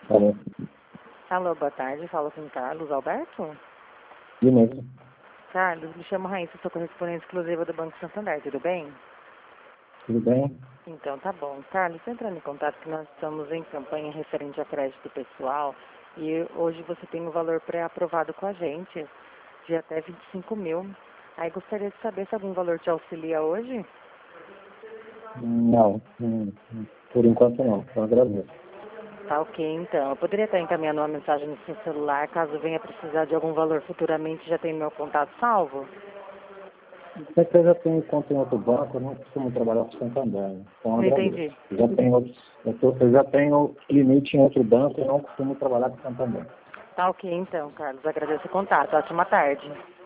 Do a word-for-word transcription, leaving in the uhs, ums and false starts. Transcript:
Alô? Alô, boa tarde. Fala com Carlos Alberto. E mesmo? Carlos, me chamo Raíssa, sou correspondente exclusiva do Banco Santander, tudo bem? Tudo bem? Então, tá bom. Carlos, entrando em contato que nós estamos em campanha referente a crédito pessoal e hoje você tem um valor pré-aprovado com a gente de até vinte e cinco mil. Aí gostaria de saber se algum valor te auxilia hoje? Não, hum, hum, por enquanto não, eu agradeço. Tá ok, então. Eu poderia estar encaminhando uma mensagem no seu celular, caso venha precisar de algum valor futuramente, já tem meu contato salvo? Sempre eu já tenho conta em outro banco, eu não costumo trabalhar com Santander, né? Então eu Não agradeço. entendi. Eu já tenho, outros- eu, tô- eu já tenho limite em outro banco e não costumo trabalhar com Santander. Tá ok, então, Carlos. Agradeço o contato. Ótima tarde.